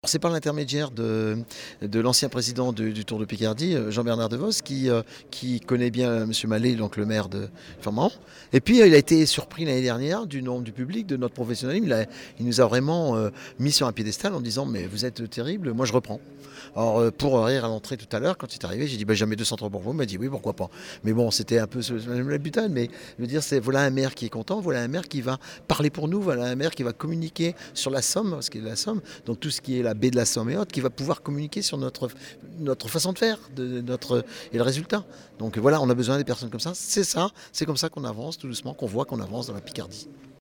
C'est par l'intermédiaire de l'ancien président du Tour de Picardie, Jean-Bernard Devos, qui connaît bien M. Mallet, donc le maire de Fernand. Et puis il a été surpris l'année dernière du nombre du public, de notre professionnalisme. Il nous a vraiment mis sur un piédestal en disant mais vous êtes terrible, moi je reprends. Alors pour rire à l'entrée tout à l'heure, quand il est arrivé, j'ai dit jamais 200 pour vous. Il m'a dit oui, pourquoi pas. Mais bon, c'était un peu la butane, mais je veux dire, voilà un maire qui est content, voilà un maire qui va parler pour nous, voilà un maire qui va communiquer sur la Somme, ce qui est la Somme, donc tout ce qui est la baie de la Somme et autres, qui va pouvoir communiquer sur notre façon de faire et le résultat. Donc voilà, on a besoin des personnes comme ça, c'est comme ça qu'on avance tout doucement, qu'on voit qu'on avance dans la Picardie.